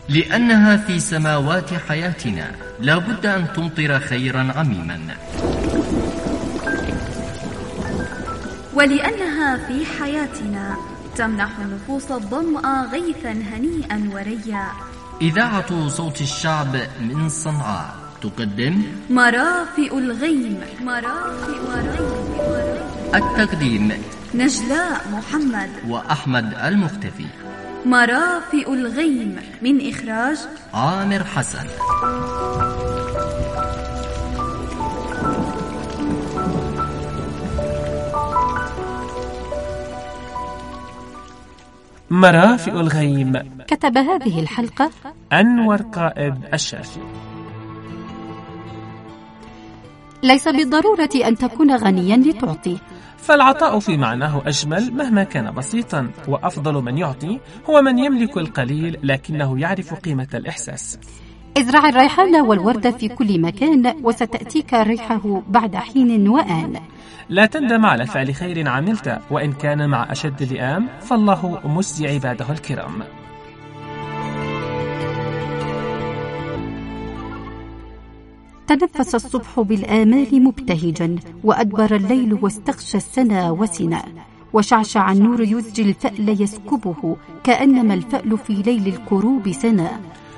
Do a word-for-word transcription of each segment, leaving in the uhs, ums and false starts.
لأنها في سماوات حياتنا لا بد أن تمطر خيرا عميما. ولأنها في حياتنا تمنح نفوس الظمأ غيثا هنيئا وريا. إذاعة صوت الشعب من صنعاء تقدم مرافئ الغيم. مرافئ الغيم. التقديم نجلاء محمد وأحمد المختفي. مرافئ الغيم من إخراج عامر حسن. مرافئ الغيم. كتب هذه الحلقة أنور قائد الشافي. ليس بالضرورة أن تكون غنيا لتعطي، فالعطاء في معناه أجمل مهما كان بسيطا، وأفضل من يعطي هو من يملك القليل لكنه يعرف قيمة الإحساس. ازرع الريحان والورد في كل مكان وستأتيك ريحه بعد حين وآن. لا تندم على فعل خير عملت وإن كان مع أشد اللئام، فالله مسي عباده الكرام. تنفس الصبح بالآمال مبتهجا، وأدبر الليل واستغشى السنا وسنا، وشعشع النور يزجي الفأل يسكبه، كأنما الفأل في ليل الكروب سنا.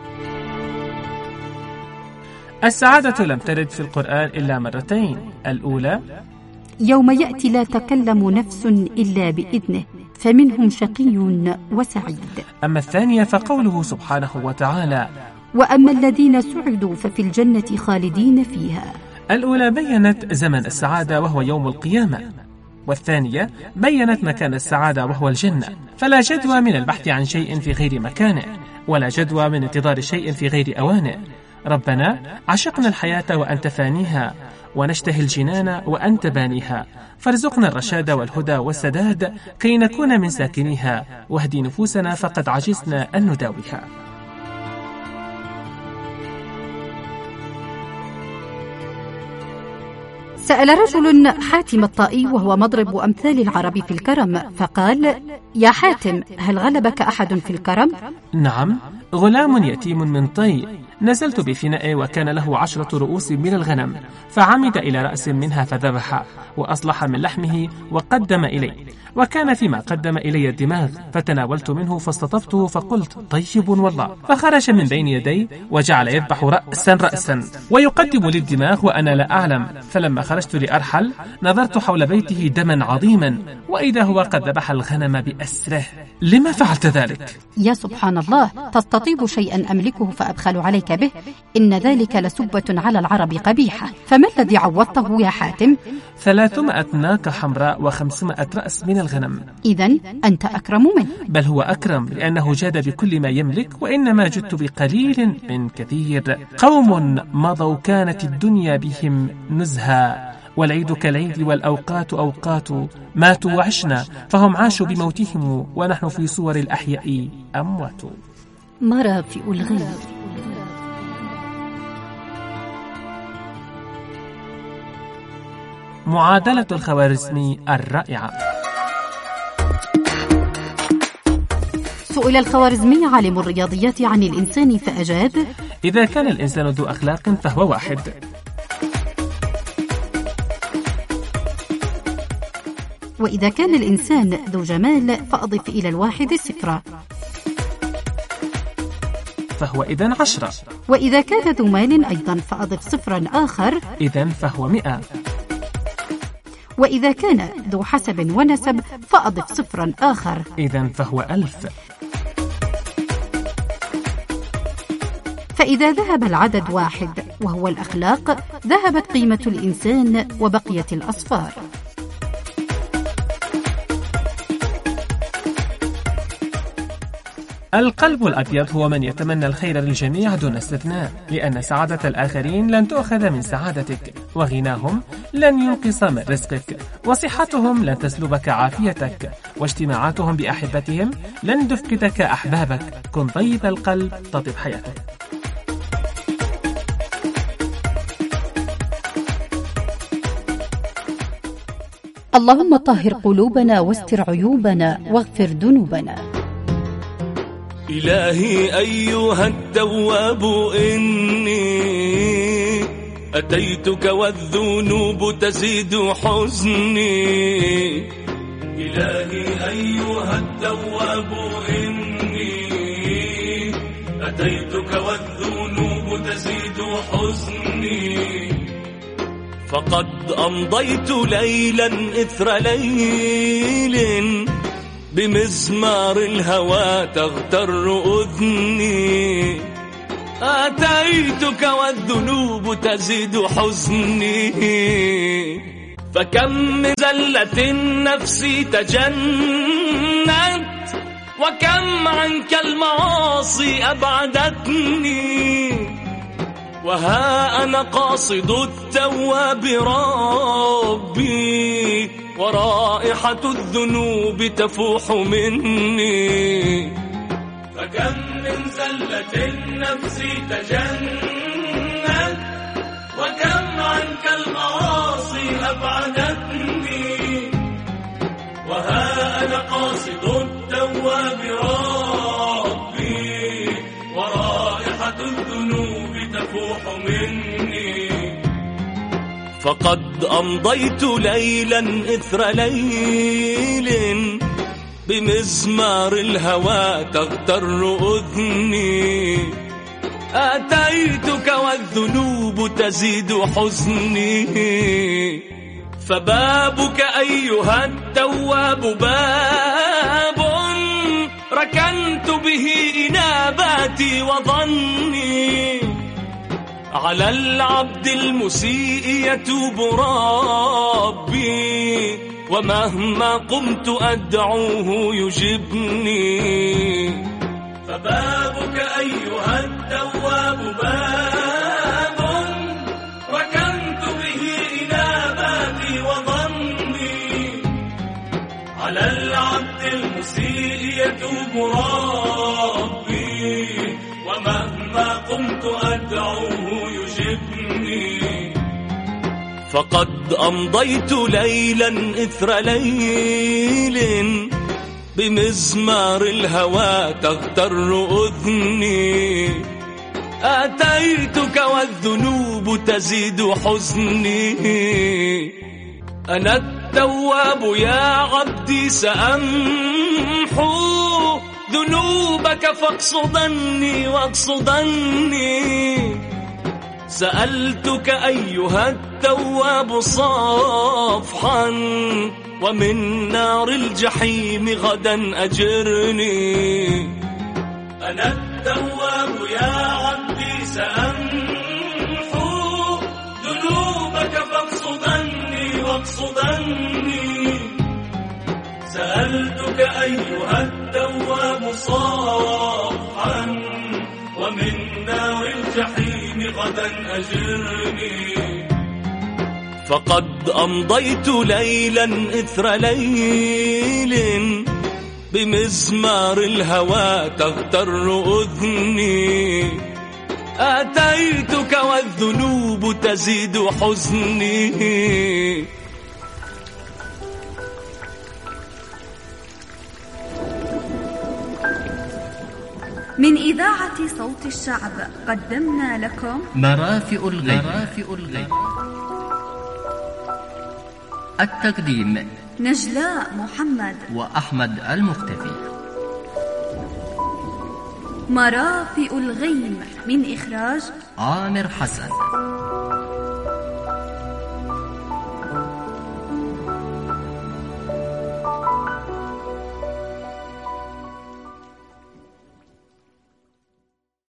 السعادة لم ترد في القرآن إلا مرتين، الأولى يوم يأتي لا تكلم نفس إلا بإذنه فمنهم شقي وسعيد. أما الثانية فقوله سبحانه وتعالى وأما الذين سعدوا ففي الجنة خالدين فيها. الأولى بيّنت زمن السعادة وهو يوم القيامة، والثانية بيّنت مكان السعادة وهو الجنة. فلا جدوى من البحث عن شيء في غير مكانه، ولا جدوى من انتظار شيء في غير أوانه. ربنا عشقنا الحياة وأنت فانيها، ونشتهي الجنان وأنت بانيها، فارزقنا الرشاد والهدى والسداد كي نكون من ساكنيها، واهدي نفوسنا فقد عجزنا أن نداويها. سأل رجل حاتم الطائي وهو مضرب أمثال العرب في الكرم، فقال: يا حاتم، هل غلبك أحد في الكرم؟ نعم، غلام يتيم من طي، نزلت بفناء وكان له عشرة رؤوس من الغنم، فعمد إلى رأس منها فذبح، وأصلح من لحمه وقدم إلي، وكان فيما قدم إلي الدماغ، فتناولت منه فاستطبته فقلت: طيب والله، فخرج من بين يدي وجعل يذبح رأسا رأسا ويقدم للدماغ وأنا لا أعلم. فلما خرجت لأرحل نظرت حول بيته دما عظيما، وإذا هو قد ذبح الغنم بأسره. لما فعلت ذلك؟ يا سبحان الله، تستطيب شيئا أملكه فأبخل عليك به؟ إن ذلك لسبة على العرب قبيحة. فما الذي عوضته يا حاتم؟ ثلاثمائة ناقة حمراء وخمسمائة رأس من الغنم. إذن أنت أكرم منه. بل هو أكرم لأنه جاد بكل ما يملك، وإنما جدت بقليل من كثير. قوم مضوا كانت الدنيا بهم نزها، والعيد كالعيد والأوقات أوقات، ماتوا وعشنا فهم عاشوا بموتهم، ونحن في صور الأحياء أموات. مرافئ الغيم. معادلة الخوارزمي الرائعة. سئل الخوارزمي عالم الرياضيات عن الإنسان فأجاب: إذا كان الإنسان ذو أخلاق فهو واحد، وإذا كان الإنسان ذو جمال فأضف إلى الواحد صفرا، فهو إذن عشرة. وإذا كان ذو مال أيضا فأضف صفرا آخر، إذن فهو مئة. وإذا كان ذو حسب ونسب فأضف صفرا آخر، إذن فهو ألف. فإذا ذهب العدد واحد وهو الأخلاق، ذهبت قيمة الإنسان وبقيت الأصفار. القلب الأبيض هو من يتمنى الخير للجميع دون استثناء، لأن سعادة الآخرين لن تؤخذ من سعادتك، وغناهم لن ينقص من رزقك، وصحتهم لن تسلبك عافيتك، واجتماعاتهم بأحبتهم لن تفقدك أحبابك. كن طيب القلب تطيب حياتك. اللهم طهر قلوبنا واستر عيوبنا واغفر ذنوبنا. إلهي أيها التواب إني أتيتك والذنوب تزيد حزني. إلهي أيها التواب إني أتيتك والذنوب تزيد حزني. فقد أمضيت ليلا إثر ليل بمزمار الهوى تغتر أذني. أتيتك والذنوب تزيد حزني. فكم من زلة نفسي تجنت وكم عنك المعاصي أبعدتني. وها أنا قاصد التواب ربي ورائحة الذنوب تفوح مني. فكم من زلة النفس تجنت وكم عنك المعاصي أبعدتني. وها أنا قاصد التواب ربي ورائحة الذنوب تفوح مني. فقد أمضيت ليلا إثر ليل بمزمار الهوى تغتر أذني. أتيتك والذنوب تزيد حزني. فبابك أيها التواب باب ركنت به إناباتي وظني. على العبد المسيء يتوب ربي ومهما قمت أدعوه يجبني. فبابك أيها التواب باب ركنت به إناباتي وظني. على العبد المسيء يتوب ربي ومهما قمت أدعوه يجبني. فقد أمضيت ليلا إثر ليل بمزمار الهوى تغتر أذني. أتيتك والذنوب تزيد حزني. أنا التواب يا عبدي سأمحو ذنوبك فاقصدني واقصدني. سألتك أيها التواب صفحا ومن نار الجحيم غدا أجرني. أنا التواب يا عبدي سأمحو ذنوبك فاقصدني واقصدني. سألتك أيها التواب صفحا ومن نار الجحيم غدا أجرني. فقد أمضيت ليلا إثر ليل بمزمار الهوى تغتر أذني. أتيتك والذنوب تزيد حزني. من إذاعة صوت الشعب قدمنا لكم مرافئ الغيب. مرافئ الغيب. التقديم نجلاء محمد وأحمد المختفي. مرافئ الغيم من إخراج عامر حسن.